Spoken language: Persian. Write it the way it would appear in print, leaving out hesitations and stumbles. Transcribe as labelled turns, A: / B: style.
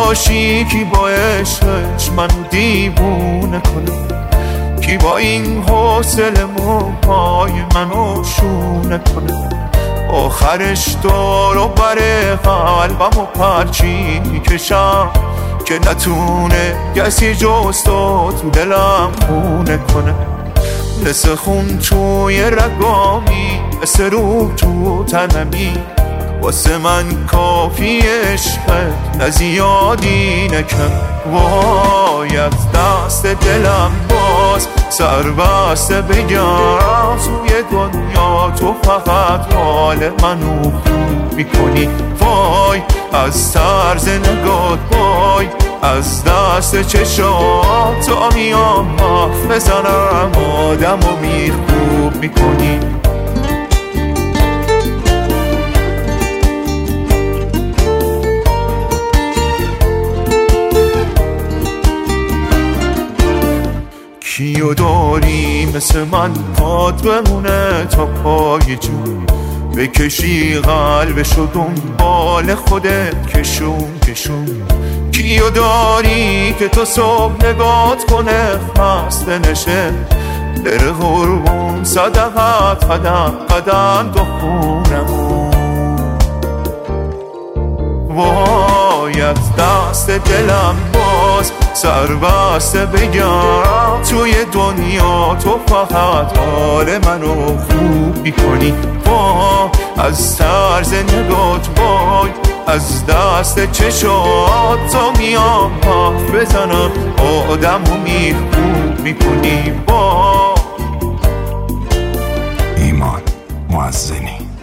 A: باشی کی با عشقش منو دیوونه کنه، کی با این حوصله موهای منو شونه کنه، آخرش دارو بره قلبم و پرچی میکشم که نتونه کسی جز تو دلم خونه کنه. مثل خون توی رگامی، مثل روح تو تنمی، واسه من کافی عشقت نه زیادی نه کم. وای از دست دلم باز سر بسته بگم توی دنیا تو فقط حال منو خوب میکنی. وای از طرز نگات، وای از دست چشات، تا میام حرف بزنم آدمو خوب میکنی. کیو داری مثل من پاد بمونه تا پای جون، بکشی قلبشو دنبال خودت کشون کشون. کیو داری که تو صبح نگات کنه خسته نشه، بره قربون صدقت قدم قدم تو خونمون. وای از دست دلم باز سر بسته بگم توی دنیا تو فقط حال منو خوب میکنی. وای از طرز نگات، وای از دست چشات، تا میام حرف بزنم آدمو خوب میکنی. وای
B: ایمان معزنی.